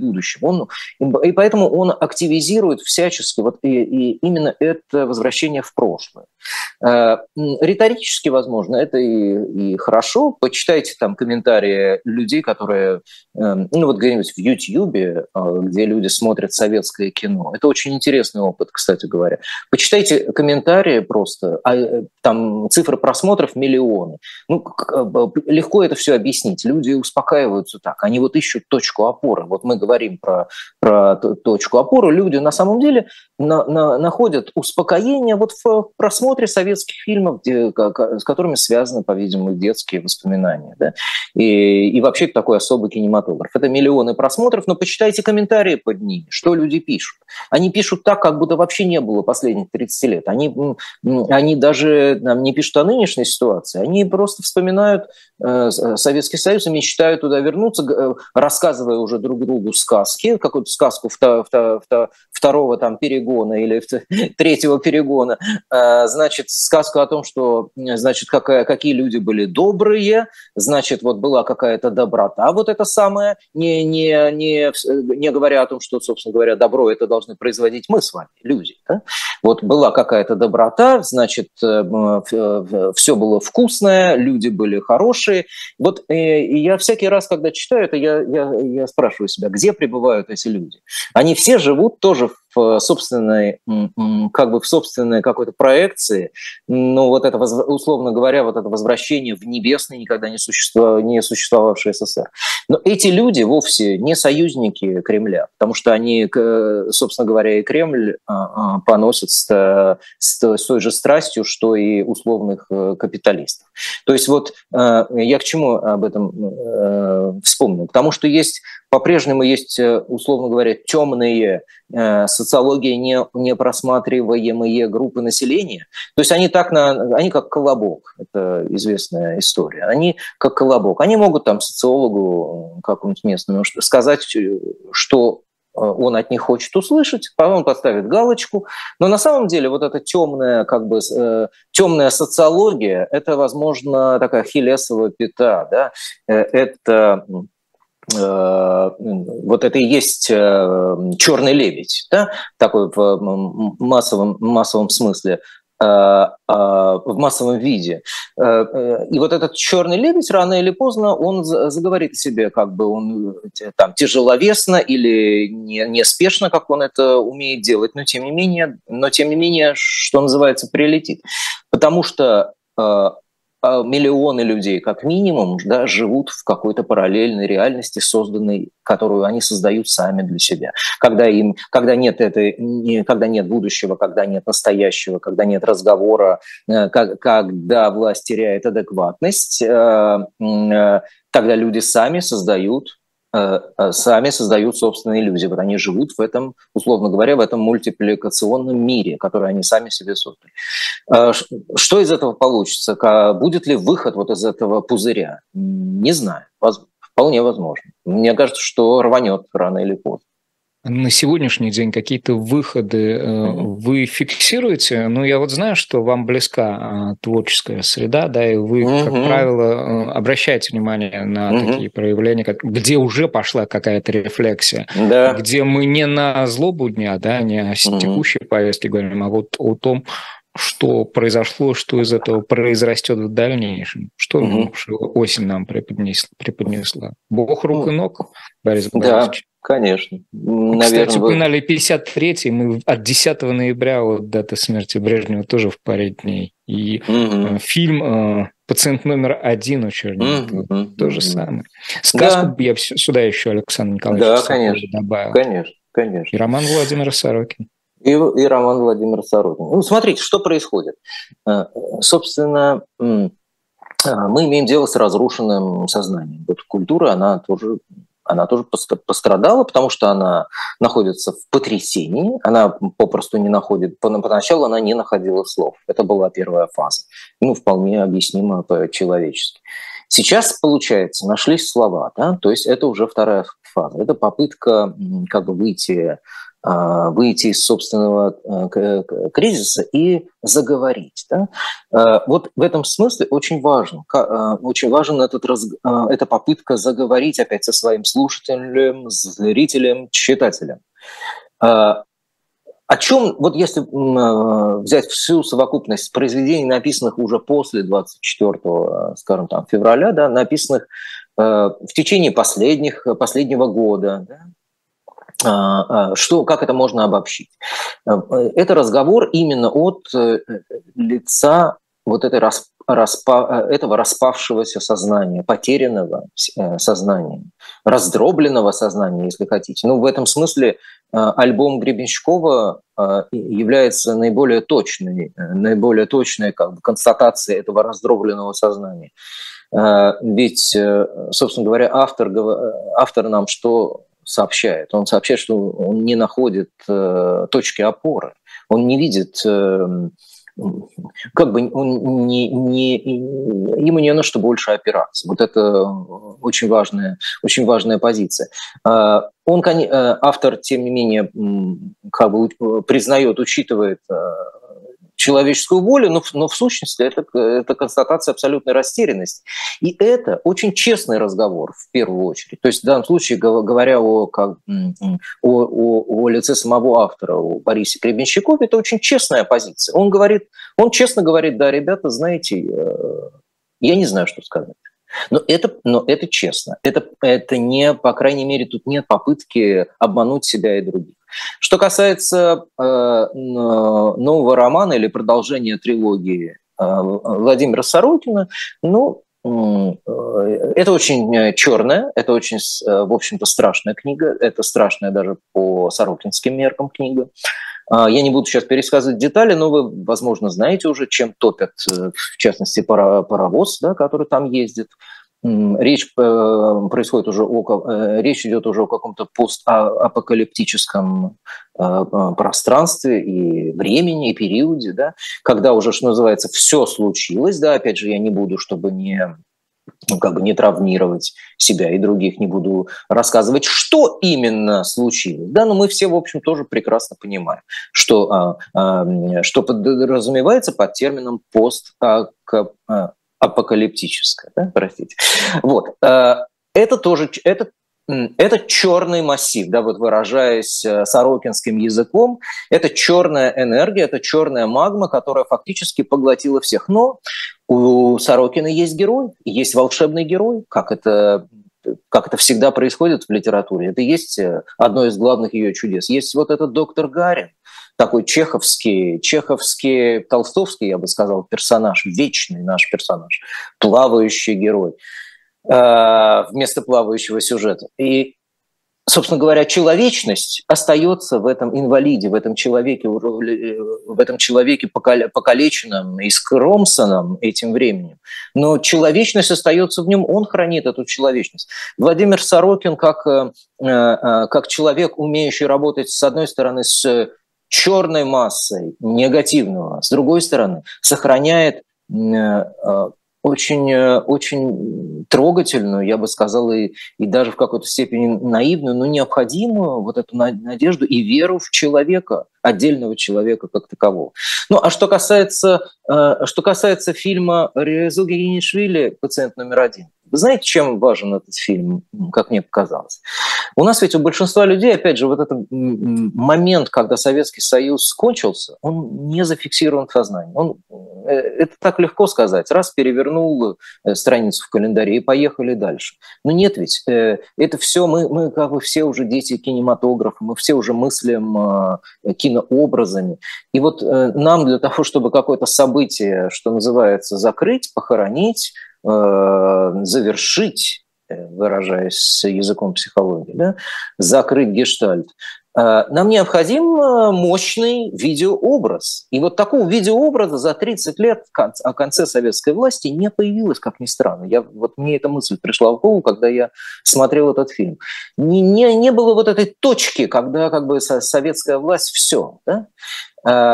будущем. И поэтому он активизирует всячески и именно это возвращение в прошлое. Риторически, возможно, это и хорошо. Почитайте там комментарии людей, которые, где-нибудь в Ютьюбе, где люди смотрят советское кино. Это очень интересный опыт, кстати говоря. Почитайте комментарии просто, там цифры просмотров миллионы. Легко это все объяснить. Люди успокаиваются так. Они ищут точку опоры. Мы говорим про точку опоры. Люди на самом деле находят успокоение в просмотре советских фильмов, с которыми связаны, по-видимому, детские воспоминания. Да? И вообще такой особый кинематограф. Это миллионы просмотров, но почитайте комментарии под ними, что люди пишут. Они пишут так, как будто вообще не было последних 30 лет. Они даже не пишут о нынешней ситуации, они просто вспоминают Советский Союз и мечтают туда вернуться, рассказывая уже друг другу сказки, какую-то сказку второго там перегона или третьего перегона, значит, сказку о том, что, значит, какие люди были добрые, значит, была какая-то доброта, это самое, не говоря о том, что, собственно говоря, добро это должны производить мы с вами, люди. Да? Была какая-то доброта, значит, все было вкусное, люди были хорошие. И я всякий раз, когда читаю это, я спрашиваю себя, где пребывают эти люди? Они все живут тоже в собственной, в собственной какой-то проекции, но это, условно говоря, это возвращение в небесный, никогда не существовавший СССР. Но эти люди вовсе не союзники Кремля, потому что они, собственно говоря, и Кремль поносят с той же страстью, что и условных капиталистов. То есть я к чему об этом вспомнил? Потому что по-прежнему есть, условно говоря, темные социологии непросматриваемые группы населения. То есть они как колобок, это известная история, они как колобок. Они могут социологу какому-нибудь местному сказать, что он от них хочет услышать, потом поставит галочку. Но на самом деле эта темная социология, это, возможно, такая ахиллесова пята, да? Это это и есть черный лебедь, да? Такой в массовом смысле, в массовом виде. И этот черный лебедь рано или поздно он заговорит о себе, он тяжеловесно или неспешно, как он это умеет делать, но тем не менее, что называется, прилетит. Потому что миллионы людей, как минимум, да, живут в какой-то параллельной реальности, созданной, которую они создают сами для себя. Когда нет будущего, когда нет настоящего, когда нет разговора, когда власть теряет адекватность, тогда люди сами создают собственные иллюзии. Они живут в этом, условно говоря, в этом мультипликационном мире, который они сами себе создали. Что из этого получится? Будет ли выход из этого пузыря? Не знаю. Вполне возможно. Мне кажется, что рванет рано или поздно. На сегодняшний день какие-то выходы вы фиксируете? Я знаю, что вам близка творческая среда, да, и вы, как правило, обращаете внимание на такие проявления, где уже пошла какая-то рефлексия, где мы не на злобу дня, да, не о текущей повестке говорим, а о том, что произошло, что из этого произрастет в дальнейшем. Что осень нам преподнесла? Бог рук и ног, Борис Борисович? Конечно. Кстати, упоминали 53-й, мы от 10 ноября, дата смерти Брежнева, тоже в паре дней. И фильм «Пациент номер 1» у Черненкова, то же самое. Сказку я сюда еще Александр Николаевич добавил. Конечно. И роман Владимира Сорокина. И роман Владимира Сорокина. Смотрите, что происходит. Собственно, мы имеем дело с разрушенным сознанием. Культура, она тоже пострадала, потому что она находится в потрясении, она попросту не находит, поначалу она не находила слов. Это была первая фаза. Вполне объяснимо по-человечески. Сейчас, получается, нашлись слова, да? То есть это уже вторая фаза. Это попытка выйти выйти из собственного кризиса и заговорить. Да? Вот в этом смысле очень важен эта попытка заговорить опять со своим слушателем, зрителем, читателем. О чем, вот если взять всю совокупность произведений, написанных уже после 24, скажем, там, февраля, да, написанных в течение последнего года, да, как это можно обобщить? Это разговор именно от лица вот этого распавшегося сознания, потерянного сознания, раздробленного сознания, если хотите. Ну, в этом смысле альбом Гребенщикова является наиболее точной как бы, констатацией этого раздробленного сознания. Ведь, собственно говоря, автор нам что сообщает? Он сообщает, что он не находит точки опоры, он не видит... Как бы ему не на что больше опираться. Вот это очень важная позиция. Автор, тем не менее, как бы признает, учитывает человеческую волю, но в сущности это констатация абсолютной растерянности. И это очень честный разговор в первую очередь. То есть в данном случае, говоря о лице самого автора, о Борисе Гребенщикове, это очень честная позиция. Он честно говорит, да, ребята, знаете, я не знаю, что сказать. Но это честно. Это не, по крайней мере, тут нет попытки обмануть себя и других. Что касается нового романа или продолжения трилогии Владимира Сорокина, ну, это очень черная, это очень, в общем-то, страшная книга. Это страшная даже по сорокинским меркам книга. Я не буду сейчас пересказывать детали, но вы, возможно, знаете уже, чем топят, в частности, паровоз, да, который там ездит. Речь идет уже о каком-то постапокалиптическом пространстве и времени, и периоде, да, когда уже, что называется, все случилось. Да, опять же, я не буду, чтобы не травмировать себя и других, не буду рассказывать, что именно случилось. Да, но мы все, в общем, тоже прекрасно понимаем, что подразумевается под термином постапокалиптическое. Да? Простите. Вот. Это черный массив, да, вот выражаясь сорокинским языком, это черная энергия, это черная магма, которая фактически поглотила всех. Но у Сорокина есть герой, есть волшебный герой, как это всегда происходит в литературе. Это есть одно из главных ее чудес. Есть вот этот доктор Гарин, такой чеховский, толстовский, я бы сказал, персонаж, вечный наш персонаж, плавающий герой вместо плавающего сюжета. И, собственно говоря, человечность остается в этом инвалиде, в этом человеке покалеченном и скромсанном этим временем. Но человечность остается в нем, он хранит эту человечность. Владимир Сорокин, как человек, умеющий работать, с одной стороны, с черной массой негативного, с другой стороны, сохраняет очень трогательную, я бы сказал, и даже в какой-то степени наивную, но необходимую вот эту надежду и веру в человека, отдельного человека как такового. Ну, а что касается фильма Резо Гигинишвили «Пациент номер один», вы знаете, чем важен этот фильм, как мне показалось? У нас ведь у большинства людей, опять же, вот этот момент, когда Советский Союз кончился, он не зафиксирован в сознании. Это так легко сказать. Раз перевернул страницу в календаре и поехали дальше. Но нет ведь. Это все, мы как бы все уже дети кинематографа, мы все уже мыслим кинообразами. И вот нам для того, чтобы какое-то событие, что называется, закрыть, похоронить, завершить, выражаясь языком психологии, да, закрыть гештальт, нам необходим мощный видеообраз. И вот такого видеообраза за 30 лет о конце советской власти не появилось, как ни странно. Мне эта мысль пришла в голову, когда я смотрел этот фильм. Не было вот этой точки, когда как бы советская власть все. Да?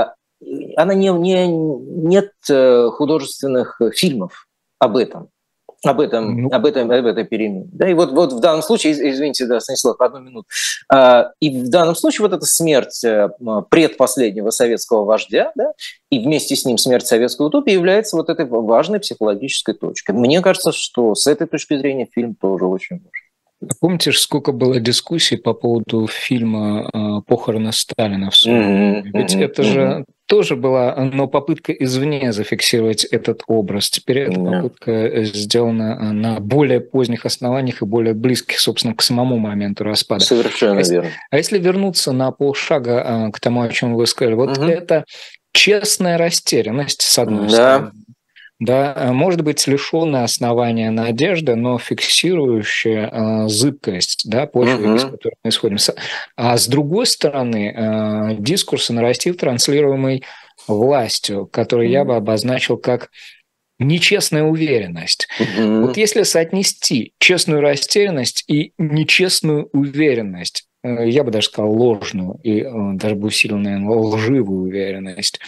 Нет художественных фильмов об этом. Ну, об этой перемене. Да, и вот в данном случае, извините, да, Станислав, одну минуту. И в данном случае вот эта смерть предпоследнего советского вождя, да, и вместе с ним смерть советской утопии является вот этой важной психологической точкой. Мне кажется, что с этой точки зрения фильм тоже очень важен. помните, сколько было дискуссий по поводу фильма «Похороны Сталина» в свое время? Ведь это же тоже была, но попытка извне зафиксировать этот образ. Теперь эта попытка сделана на более поздних основаниях и более близких, собственно, к самому моменту распада. Совершенно верно. А если вернуться на полшага к тому, о чем вы сказали, вот это честная растерянность, с одной стороны. Да, может быть, лишенная основания надежды, но фиксирующая зыбкость, да, почвы, из которой мы исходим. А с другой стороны, дискурс и нарратив, транслируемый властью, который я бы обозначил как нечестная уверенность. Вот если соотнести честную растерянность и нечестную уверенность, я бы даже сказал ложную и даже бы усилил, наверное, лживую уверенность,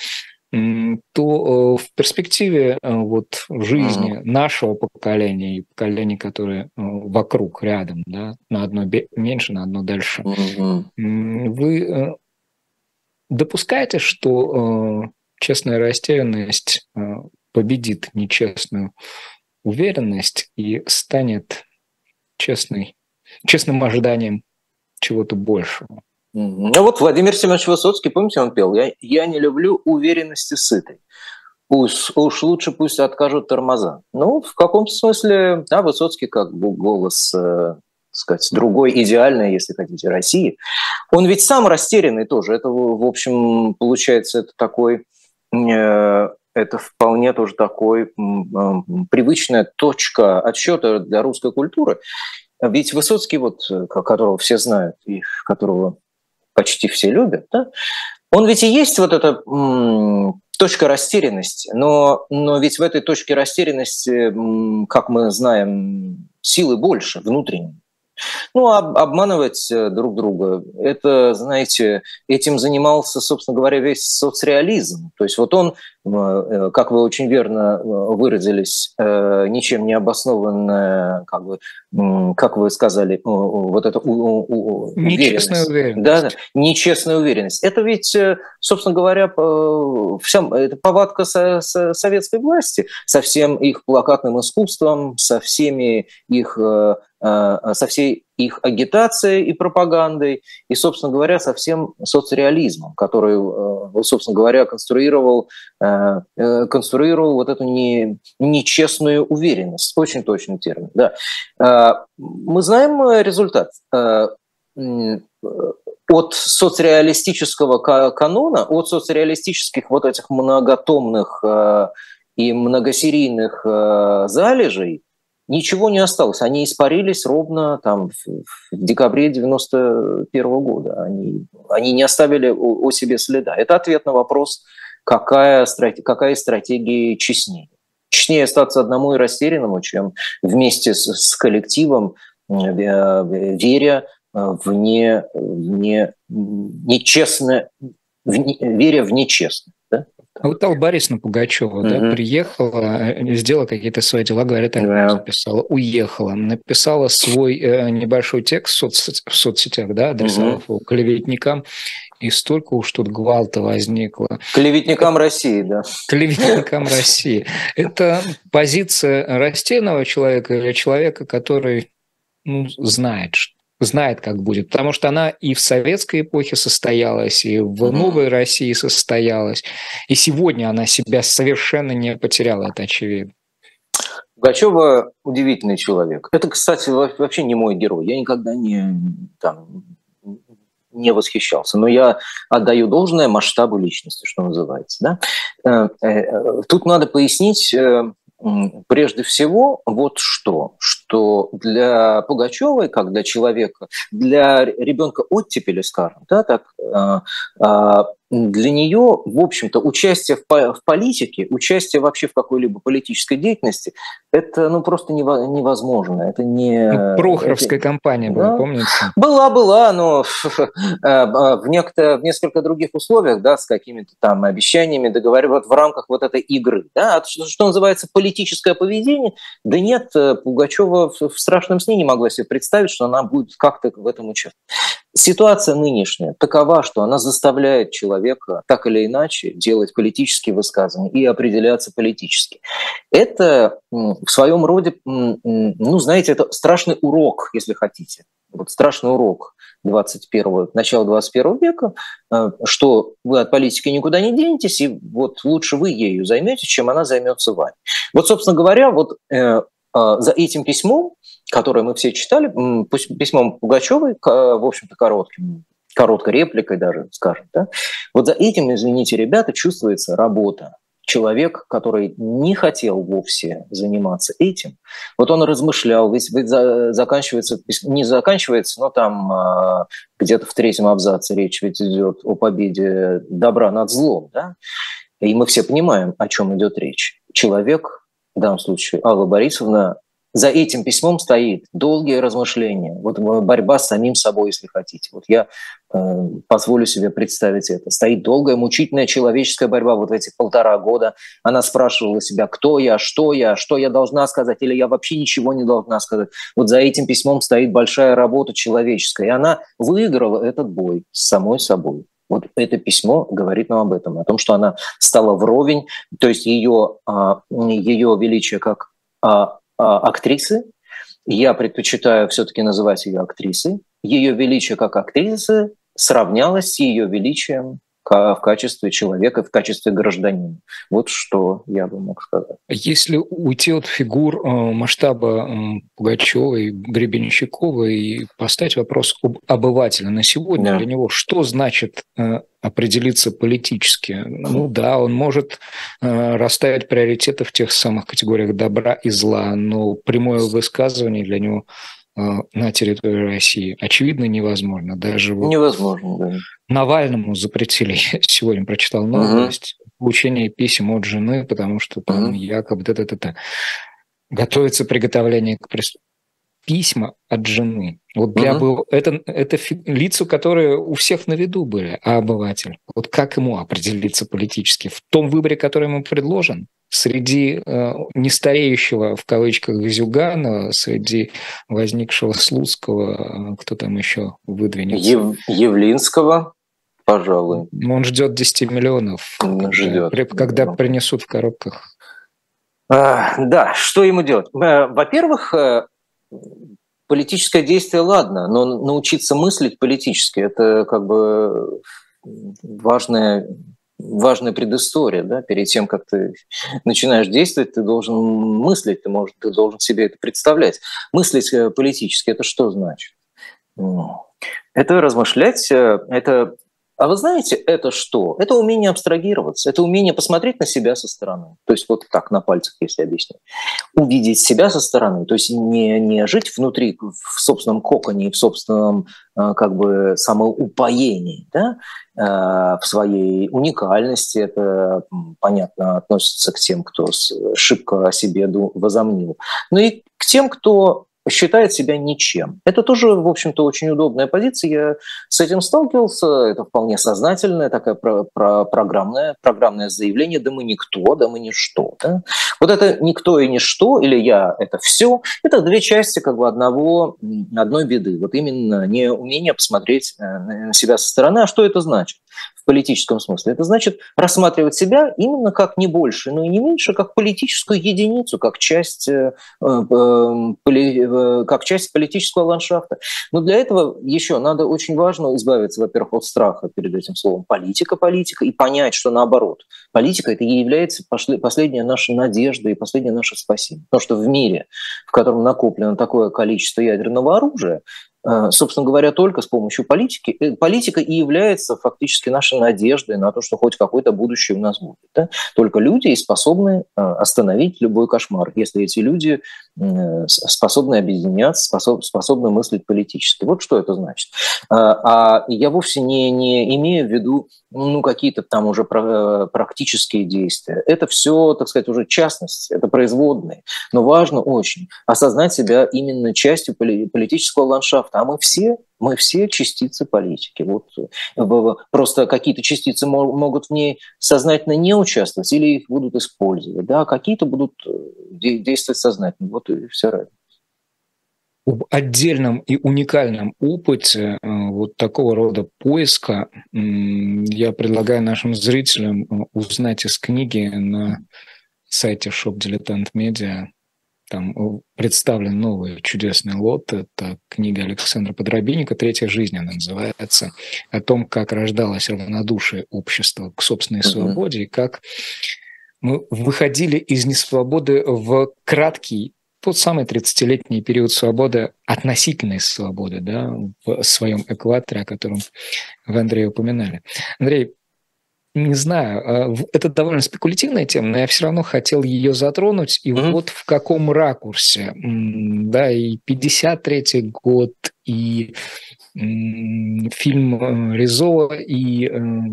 то в перспективе вот жизни нашего поколения и поколений, которые вокруг, рядом, да, на одно меньше, на одно дальше, вы допускаете, что честная растерянность победит нечестную уверенность и станет честным ожиданием чего-то большего? Ну вот Владимир Семенович Высоцкий, помните, он пел: «Я не люблю уверенности сытой. Уж лучше пусть откажут тормоза». Ну, в каком-то смысле, да, Высоцкий как бы голос, так сказать, другой, идеальной, если хотите, России. Он ведь сам растерянный тоже. Это, в общем, получается, это такой... Это вполне тоже такой привычная точка отсчета для русской культуры. Ведь Высоцкий, вот, которого все знают и которого почти все любят, да? Он ведь и есть вот эта точка растерянности, но ведь в этой точке растерянности, как мы знаем, силы больше, внутренние. Ну, обманывать друг друга, это, знаете, этим занимался, собственно говоря, весь соцреализм. То есть вот он, как вы очень верно выразились, ничем не обоснованная, как вы сказали, вот эта нечестная уверенность. Да, нечестная уверенность. Это ведь, собственно говоря, это повадка советской власти со всем их плакатным искусством, со всеми их... со всей их агитацией и пропагандой, и, собственно говоря, со всем соцреализмом, который, собственно говоря, конструировал вот эту нечестную уверенность. Очень точный термин. Да. Мы знаем результат. От соцреалистического канона, от соцреалистических вот этих многотомных и многосерийных залежей ничего не осталось. Они испарились ровно там, в декабре 1991 года. Они не оставили о себе следа. Это ответ на вопрос, какая из стратегии честнее. Честнее остаться одному и растерянному, чем вместе с коллективом, веря в нечестное. Да? А вот Алла Борисовна Пугачева, да, приехала, сделала какие-то свои дела, говорят, так написала, уехала, написала свой небольшой текст в соцсетях, да, адресовав его клеветникам, и столько уж тут гвалта возникло. Клеветникам России, да. Клеветникам России. Это позиция растерянного человека или человека, который знает, как будет, потому что она и в советской эпохе состоялась, и в новой России состоялась, и сегодня она себя совершенно не потеряла, это очевидно. Пугачева удивительный человек. Это, кстати, вообще не мой герой. Я никогда не восхищался, но я отдаю должное масштабу личности, что называется. Да? Тут надо пояснить прежде всего вот что что для Пугачевой, как для человека, для ребенка оттепели, скажем, да, так, для нее, в общем-то, участие в политике, участие вообще в какой-либо политической деятельности, это просто невозможно. Это не... Прохоровская кампания была, да, помните? Была, но в несколько других условиях, да, с какими-то там обещаниями, договаривать в рамках вот этой игры. Да, что называется политическое поведение, да нет, Пугачева в страшном сне не могла себе представить, что она будет как-то в этом участвовать. Ситуация нынешняя такова, что она заставляет человека так или иначе делать политические высказывания и определяться политически. Это в своем роде, знаете, это страшный урок, если хотите. Вот страшный урок начала 21 века, что вы от политики никуда не денетесь, и вот лучше вы ею займетесь, чем она займется вами. Вот, собственно говоря, вот за этим письмом, которое мы все читали, письмом Пугачевой, в общем-то, короткой репликой даже, скажем, да, вот за этим, извините, ребята, чувствуется работа. Человек, который не хотел вовсе заниматься этим, вот он размышлял, ведь не заканчивается, но там где-то в 3-м абзаце речь ведь идет о победе добра над злом, да, и мы все понимаем, о чем идет речь. Человек, в данном случае Алла Борисовна, за этим письмом стоит долгие размышления, вот борьба с самим собой, если хотите. Вот я позволю себе представить это. Стоит долгая, мучительная человеческая борьба вот в эти 1,5 года. Она спрашивала себя, кто я, что я должна сказать, или я вообще ничего не должна сказать. Вот за этим письмом стоит большая работа человеческая, и она выиграла этот бой с самой собой. Вот это письмо говорит нам об этом, о том, что она стала вровень, то есть ее величие как актрисы, я предпочитаю все-таки называть ее актрисой, ее величие как актрисы сравнялось с ее величием в качестве человека, в качестве гражданина. Вот что я бы мог сказать. Если уйти от фигур масштаба Пугачевой, Гребенщикова и поставить вопрос об обывателе на сегодня, для него что значит определиться политически? Ну да, он может расставить приоритеты в тех самых категориях добра и зла, но прямое высказывание для него на территории России очевидно невозможно. Даже невозможно, да. Навальному запретили, сегодня прочитал новость, получение писем от жены, потому что там якобы готовится приготовление к преступлению. Письма от жены. Вот для это лица, которые у всех на виду были, а обыватель. Вот как ему определиться политически? В том выборе, который ему предложен, среди нестареющего, в кавычках, Зюганова, среди возникшего Слуцкого, кто там еще выдвинется? Явлинского, пожалуй. Он ждет 10 миллионов, когда принесут в коробках. Да, что ему делать? Во-первых, политическое действие, ладно, но научиться мыслить политически – это как бы важная предыстория. Да? Перед тем, как ты начинаешь действовать, ты должен мыслить, ты должен себе это представлять. Мыслить политически – это что значит? Это размышлять, это... А вы знаете, это что? Это умение абстрагироваться, это умение посмотреть на себя со стороны. То есть вот так, на пальцах, если объяснить. Увидеть себя со стороны, то есть не жить внутри, в собственном коконе, в собственном как бы самоупоении, да? В своей уникальности. Это, понятно, относится к тем, кто шибко о себе возомнил. Но и к тем, кто считает себя ничем. Это тоже, в общем-то, очень удобная позиция. Я с этим сталкивался. Это вполне сознательное, такое программное заявление. Да мы никто, да мы ничто. Да? Вот это никто и ничто, или я – это все. Это две части как бы одной беды. Вот именно неумение посмотреть на себя со стороны. А что это значит в политическом смысле? Это значит рассматривать себя именно как не больше, но и не меньше, как политическую единицу, как часть политического ландшафта. Но для этого еще надо очень важно избавиться, во-первых, от страха перед этим словом политика, и понять, что наоборот. Политика – это и является последняя наша надежда и последнее наше спасение. Потому что в мире, в котором накоплено такое количество ядерного оружия, собственно говоря, только с помощью политики. Политика и является фактически нашей надеждой на то, что хоть какое-то будущее у нас будет. Да? Только люди и способны остановить любой кошмар, если эти люди способны объединяться, способны мыслить политически. Вот что это значит. А я вовсе не имею в виду какие-то там уже практические действия. Это все, так сказать, уже частности, это производные. Но важно очень осознать себя именно частью политического ландшафта. А мы все частицы политики. Вот просто какие-то частицы могут в ней сознательно не участвовать или их будут использовать, да, какие-то будут действовать сознательно. Вот и вся разница. Об отдельном и уникальном опыте вот такого рода поиска я предлагаю нашим зрителям узнать из книги на сайте Shop Dilettant Media. Там представлен новый чудесный лот. Это книга Александра Подробинника «Третья жизнь» она называется. О том, как рождалось равнодушие общества к собственной свободе и как мы выходили из несвободы в краткий, тот самый 30-летний период свободы, относительной свободы, да, в своем экваторе, о котором вы, Андрей, упоминали. Андрей, не знаю, это довольно спекулятивная тема, но я все равно хотел ее затронуть. И вот в каком ракурсе, да, и 53-й год, и фильм Ризо, и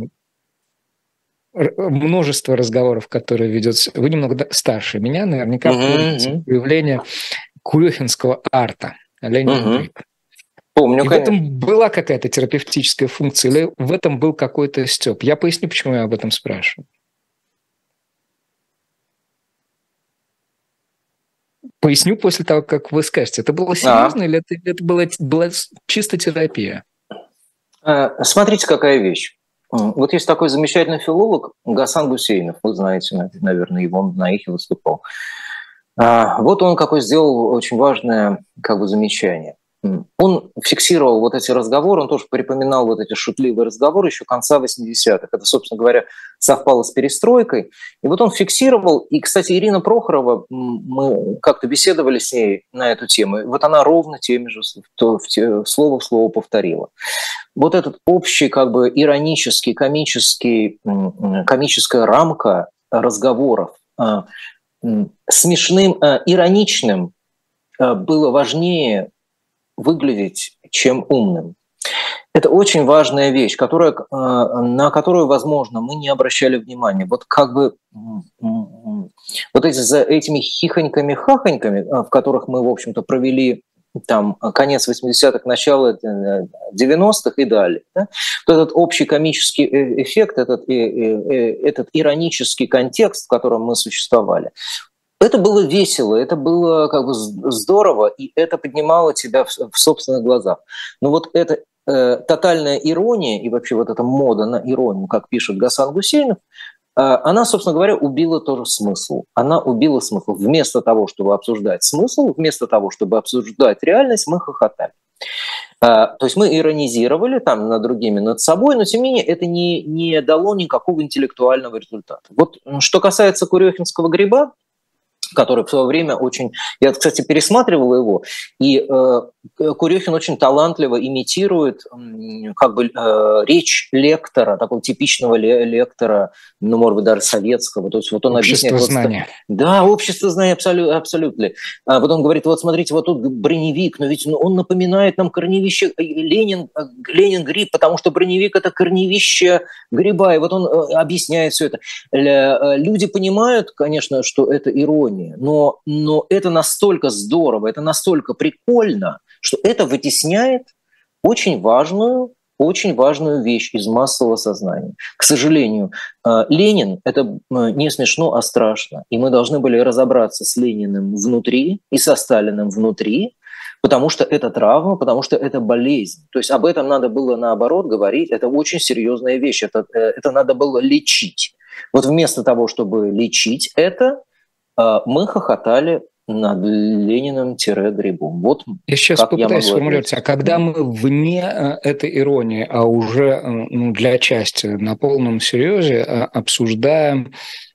множество разговоров, которые ведется. Вы немного старше меня, наверняка помните появление курехинского арта «Ленинград». Помню, и конечно. В этом была какая-то терапевтическая функция, или в этом был какой-то стёб? Я поясню, почему я об этом спрашиваю. Поясню после того, как вы скажете. Это было серьезно или это была чисто терапия? Смотрите, какая вещь. Вот есть такой замечательный филолог Гасан Гусейнов. Вы знаете, наверное, его, он на эхе выступал. Вот он какое сделал очень важное замечание. Он фиксировал вот эти разговоры, он тоже припоминал вот эти шутливые разговоры еще конца 80-х. Это, собственно говоря, совпало с перестройкой. И вот он фиксировал, и, кстати, Ирина Прохорова, мы как-то беседовали с ней на эту тему, и вот она ровно теми же слово в слово повторила. Вот этот общий, иронический, комическая рамка разговоров смешным, ироничным было важнее выглядеть, чем умным. Это очень важная вещь, на которую, возможно, мы не обращали внимания. Вот за этими хихоньками-хахоньками, в которых мы, в общем-то, провели там конец 80-х, начало 90-х и далее. Да? Вот этот общий комический эффект, этот иронический контекст, в котором мы существовали, это было весело, это было здорово, и это поднимало тебя в собственных глазах. Но вот эта тотальная ирония и вообще вот эта мода на иронию, как пишет Гасан Гусейнов, она, собственно говоря, убила тоже смысл. Она убила смысл. Вместо того, чтобы обсуждать смысл, вместо того, чтобы обсуждать реальность, мы хохотали. То есть мы иронизировали там над другими, над собой, но тем не менее это не дало никакого интеллектуального результата. Вот что касается Курехинского гриба, который в свое время очень... Я, кстати, пересматривал его, и Курехин очень талантливо имитирует речь лектора, такого типичного лектора, может быть, даже советского. То есть вот он общество объясняет... знания. Да, общество знания абсолютно. Вот он говорит, вот смотрите, вот тут броневик, но ведь он напоминает нам корневище Ленин-гриб, потому что броневик – это корневище гриба, и вот он объясняет все это. Люди понимают, конечно, что это ирония, но это настолько здорово, это настолько прикольно, что это вытесняет очень важную вещь из массового сознания. К сожалению, Ленин – это не смешно, а страшно. И мы должны были разобраться с Лениным внутри и со Сталиным внутри, потому что это травма, потому что это болезнь. То есть об этом надо было, наоборот, говорить. Это очень серьезная вещь. Это надо было лечить. Вот вместо того, чтобы лечить это, мы хохотали над Лениным-грибом. Вот я сейчас попытаюсь сформулировать. А когда мы вне этой иронии, а уже для части на полном серьезе обсуждаем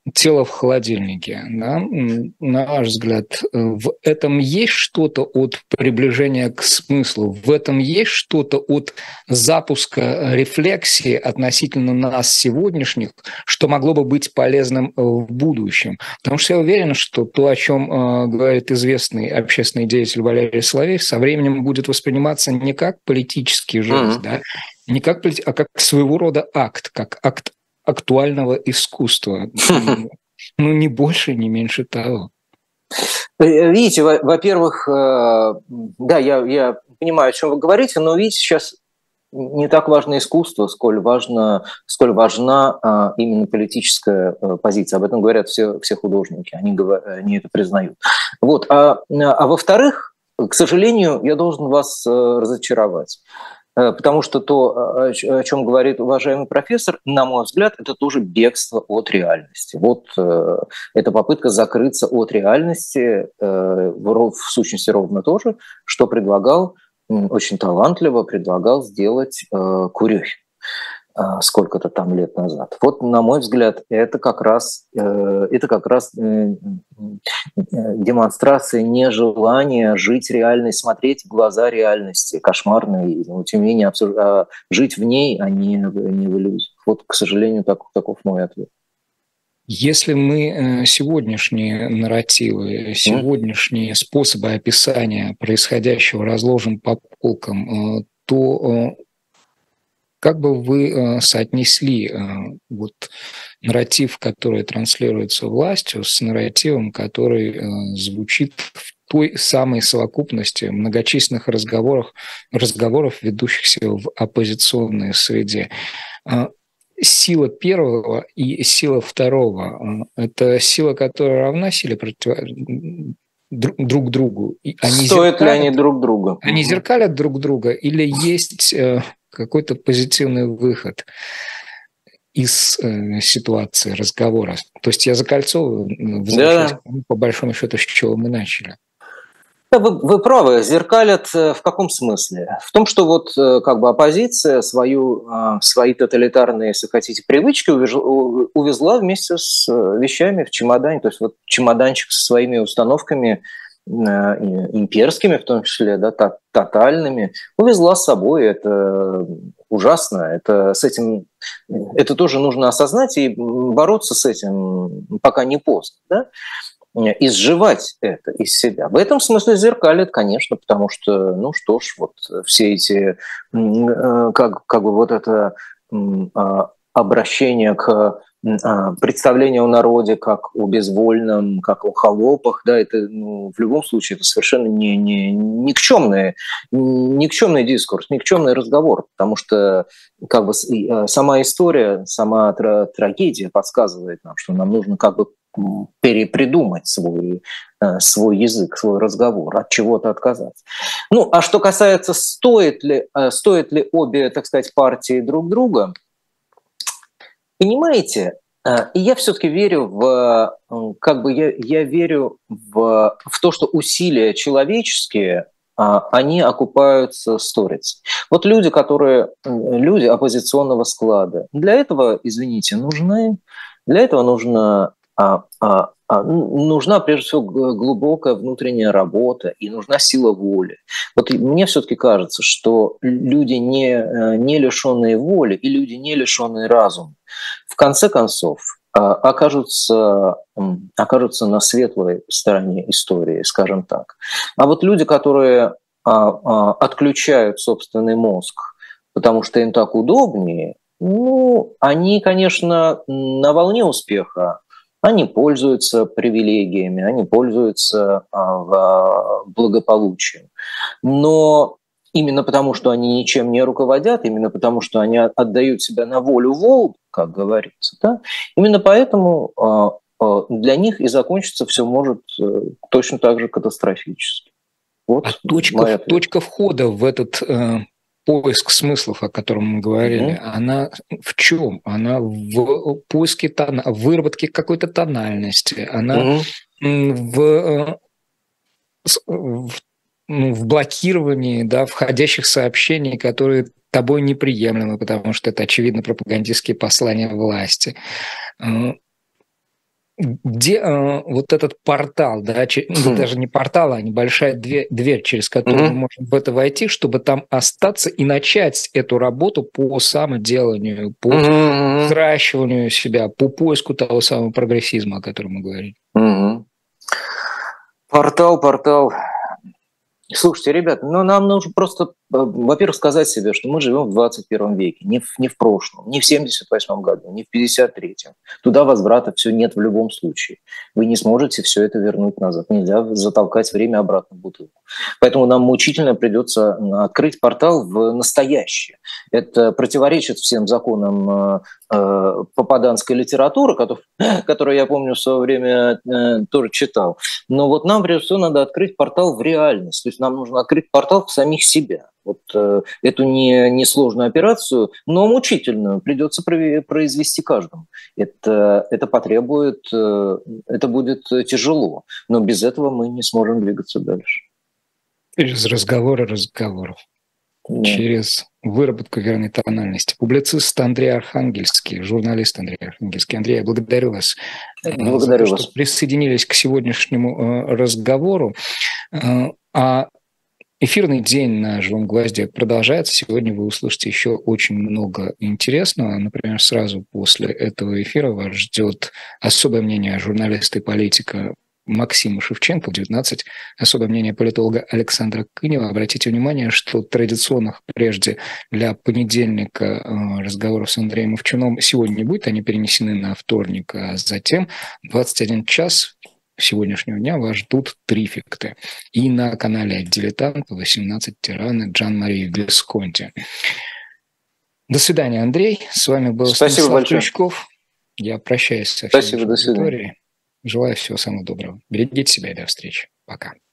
тело в холодильнике, да, на ваш взгляд, в этом есть что-то от приближения к смыслу, в этом есть что-то от запуска рефлексии относительно нас сегодняшних, что могло бы быть полезным в будущем? Потому что я уверен, что то, о чем говорит известный общественный деятель Валерий Соловей, со временем будет восприниматься не как политический жест, да, не как, а как своего рода акт, как акт актуального искусства. Ну, не больше, не меньше того. Видите, во-первых, да, я понимаю, о чем вы говорите, но видите, сейчас не так важно искусство, сколь важна именно политическая позиция. Об этом говорят все художники, они это признают. Вот. А во-вторых, к сожалению, я должен вас разочаровать. Потому что то, о чем говорит уважаемый профессор, на мой взгляд, это тоже бегство от реальности. Вот это попытка закрыться от реальности, в сущности ровно то же, что очень талантливо предлагал сделать Курехин сколько-то там лет назад. Вот, на мой взгляд, это как раз демонстрация нежелания жить реальной, смотреть в глаза реальности, кошмарной, но тем не менее жить в ней, а не в иллюзиях. Вот, к сожалению, таков мой ответ. Если мы сегодняшние нарративы, сегодняшние способы описания происходящего разложим по полкам, то как бы вы соотнесли вот нарратив, который транслируется властью, с нарративом, который звучит в той самой совокупности многочисленных разговоров, ведущихся в оппозиционной среде? Сила первого и сила второго – это сила, которая равна силе друг другу? Стоят ли они друг друга? Они зеркалят друг друга или есть какой-то позитивный выход из ситуации разговора? То есть я закольцовываю, возвращаясь по большому счету, с чего мы начали. Вы правы, зеркалят в каком смысле? В том, что вот как бы оппозиция свои тоталитарные, если хотите, привычки увезла вместе с вещами в чемодане, то есть вот чемоданчик со своими установками имперскими, в том числе, да, тотальными, увезла с собой. Это ужасно. Это тоже нужно осознать и бороться с этим, пока не поздно, да? Изживать это из себя. В этом смысле зеркалит, конечно, потому что, ну что ж, вот все эти, как бы вот это обращение к представлению о народе как о безвольном, как о холопах, да, это в любом случае это совершенно никчемный дискурс, никчемный разговор, потому что как бы сама история, сама трагедия подсказывает нам, что нам нужно как бы перепридумать свой язык, свой разговор, от чего-то отказаться. Ну, а что касается, стоит ли обе, так сказать, партии друг друга, понимаете, и я все-таки верю я верю в то, что усилия человеческие, они окупаются сторицей. Вот люди оппозиционного склада, для этого, извините, нужна прежде всего глубокая внутренняя работа и нужна сила воли. Вот мне все-таки кажется, что люди, не лишенные воли и люди, не лишенные разума, в конце концов окажутся на светлой стороне истории, скажем так. А вот люди, которые отключают собственный мозг, потому что им так удобнее, они, конечно, на волне успеха, они пользуются привилегиями, они пользуются благополучием. Но именно потому, что они ничем не руководят, именно потому, что они отдают себя на волю волн, как говорится, да, именно поэтому для них и закончится все может точно так же катастрофически. Вот точка входа в этот поиск смыслов, о котором мы говорили, она в чем? Она в поиске в выработке какой-то тональности, она в блокировании, да, входящих сообщений, которые тобой неприемлемы, потому что это, очевидно, пропагандистские послания власти. Где вот этот портал, да, даже не портал, а небольшая дверь, через которую мы можем в это войти, чтобы там остаться и начать эту работу по самоделанию, по взращиванию себя, по поиску того самого прогрессизма, о котором мы говорим? Портал. Слушайте, ребят, нам нужно просто, во-первых, сказать себе, что мы живем в 21 веке, не в прошлом, не в 78 году, не в 53-м. Туда возврата все нет в любом случае. Вы не сможете все это вернуть назад. Нельзя затолкать время обратно в бутылку. Поэтому нам мучительно придется открыть портал в настоящее. Это противоречит всем законам попаданской литературы, которую я помню в свое время тоже читал. Но вот нам, прежде всего, надо открыть портал в реальность. То есть нам нужно открыть портал в самих себя. Вот эту несложную операцию, но мучительную, придется произвести каждому. Это потребует, это будет тяжело, но без этого мы не сможем двигаться дальше. Через разговоры разговоров. Да. Через выработку верной тональности. Публицист Андрей Архангельский, журналист Андрей Архангельский. Андрей, я благодарю вас за то, что присоединились к сегодняшнему разговору. А эфирный день на «Живом гвозде» продолжается. Сегодня вы услышите еще очень много интересного. Например, сразу после этого эфира вас ждет особое мнение журналиста и политика Максима Шевченко, 19, особое мнение политолога Александра Кынева. Обратите внимание, что традиционных прежде для понедельника разговоров с Андреем Овчуном сегодня не будет, они перенесены на вторник, а затем 21 час сегодняшнего дня вас ждут трификты. И на канале «Дилетант» 18 тираны Джан-Марии Висконти. До свидания, Андрей. С вами был Станислав Крючков. Я прощаюсь со всей аудиторией. Желаю всего самого доброго. Берегите себя и до встречи. Пока.